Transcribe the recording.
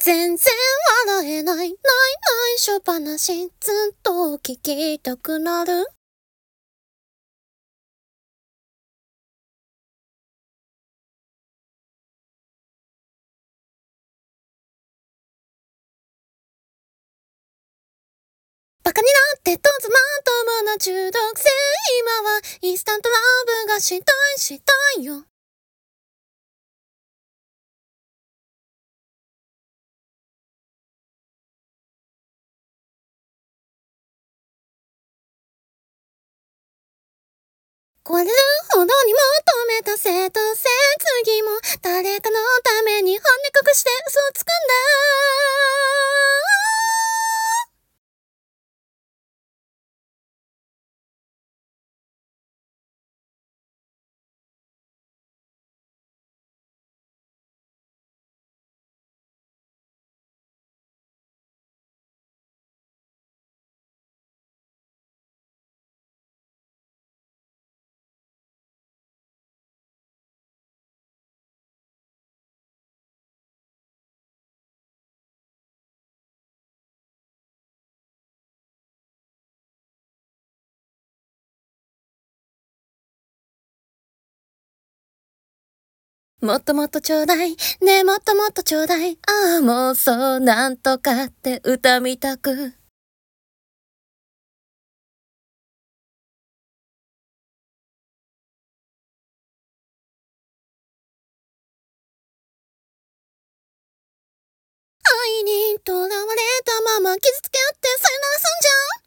全然笑えない、ないないしょ話、ずっと聞きたくなる。バカになってとつまともな中毒性、今はインスタントラブがしたいよ。壊れるほどに求めた正当性、次も誰かのために本音隠して嘘つくんだ。もっともっとちょうだい。ねえもっともっとちょうだい。ああ、もうそうなんとかって歌みたく。愛にとらわれたまま傷つけ合ってさよならすんじゃん。